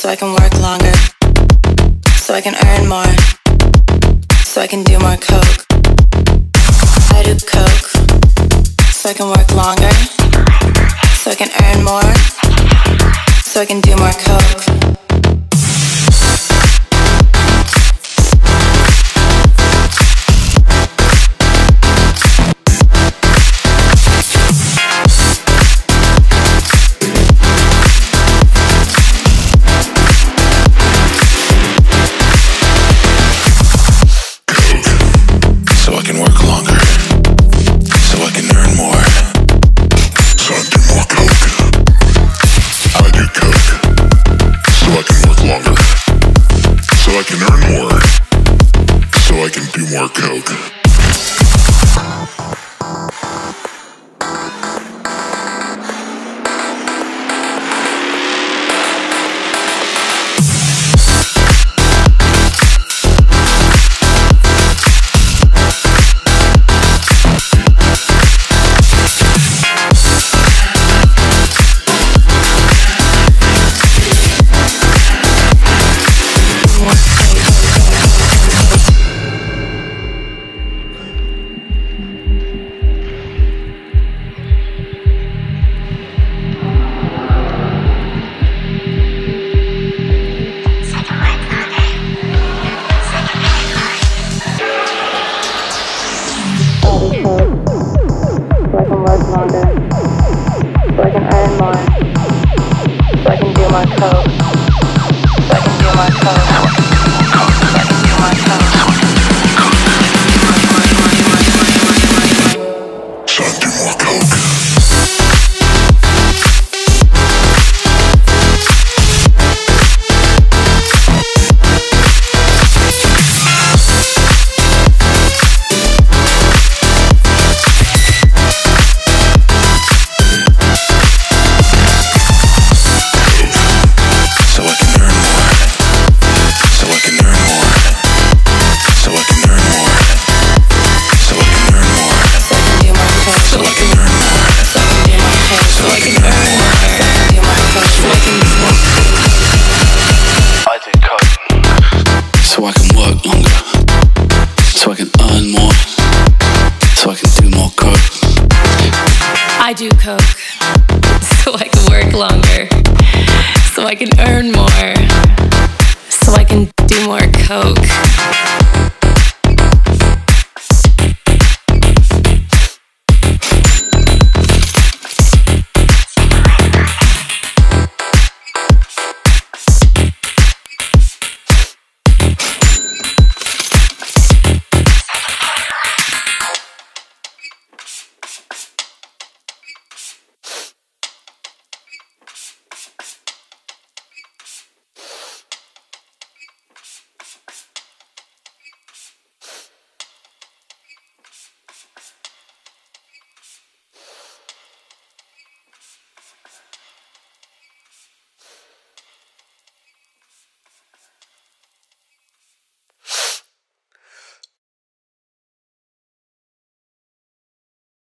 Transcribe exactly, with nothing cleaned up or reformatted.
so I can work longer, so I can earn more, so I can do more coke. I do coke, so I can work longer, so I can earn more, so I can do more coke. More coke. I do coke, so I can work longer, so I can earn more, so I can do more coke.